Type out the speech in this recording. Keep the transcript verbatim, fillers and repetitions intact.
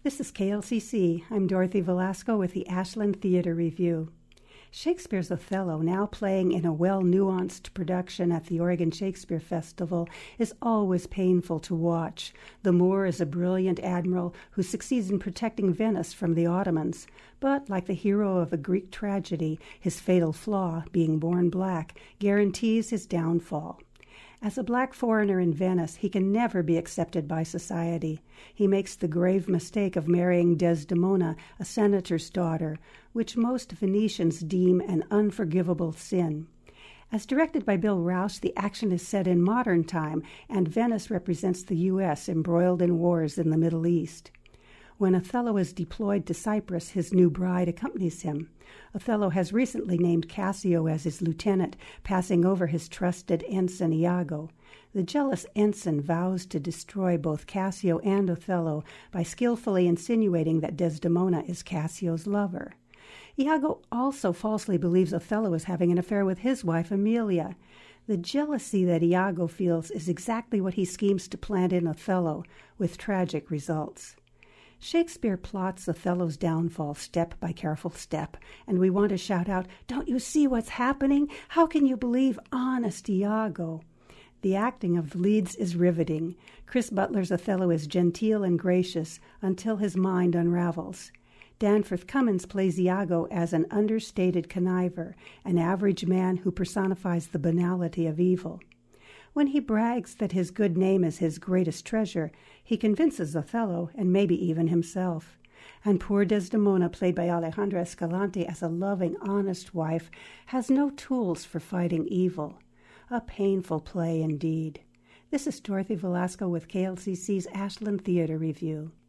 This is K L C C. I'm Dorothy Velasco with the Ashland Theater Review. Shakespeare's Othello, now playing in a well-nuanced production at the Oregon Shakespeare Festival, is always painful to watch. The Moor is a brilliant admiral who succeeds in protecting Venice from the Ottomans. But, like the hero of a Greek tragedy, his fatal flaw, being born black, guarantees his downfall. As a black foreigner in Venice, he can never be accepted by society. He makes the grave mistake of marrying Desdemona, a senator's daughter, which most Venetians deem an unforgivable sin. As directed by Bill Rouse, the action is set in modern time, and Venice represents the U S embroiled in wars in the Middle East. When Othello is deployed to Cyprus, his new bride accompanies him. Othello has recently named Cassio as his lieutenant, passing over his trusted ensign Iago. The jealous ensign vows to destroy both Cassio and Othello by skillfully insinuating that Desdemona is Cassio's lover. Iago also falsely believes Othello is having an affair with his wife Emilia. The jealousy that Iago feels is exactly what he schemes to plant in Othello, with tragic results. Shakespeare plots Othello's downfall step by careful step, and we want to shout out, "Don't you see what's happening? How can you believe honest Iago?" The acting of leads is riveting. Chris Butler's Othello is genteel and gracious until his mind unravels. Danforth Cummins plays Iago as an understated conniver, an average man who personifies the banality of evil. When he brags that his good name is his greatest treasure, he convinces Othello and maybe even himself. And poor Desdemona, played by Alejandra Escalante as a loving, honest wife, has no tools for fighting evil. A painful play indeed. This is Dorothy Velasco with K L C C's Ashland Theater Review.